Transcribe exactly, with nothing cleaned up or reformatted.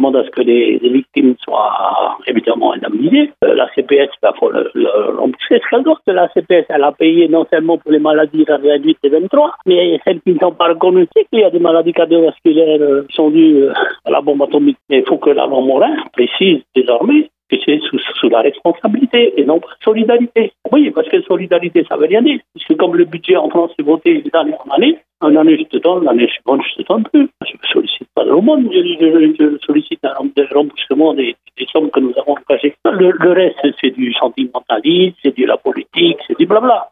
demande à ce que les, les victimes soient évidemment indemnisées. Euh, la C P S, il bah, faut le, le rembourser. Ce qu'elle doit, que la C P S, elle a payé non seulement pour les maladies réduites et vingt-trois, mais celles qui ne sont pas reconnues, c'est qu'il y a des maladies cardiovasculaires euh, qui sont dues euh, à la bombe atomique. Mais il faut que la loi Morin précise désormais que c'est sous, sous la responsabilité et non pas solidarité. Oui, parce que solidarité, ça veut rien dire. Puisque comme le budget en France est voté d'année en année, une année je te donne, l'année suivante je te donne plus. Je ne sollicite pas de l'aumône, je, je, je sollicite un remboursement des, des sommes que nous avons engagées. Le, le reste, c'est du sentimentalisme, c'est de la politique, c'est du blabla.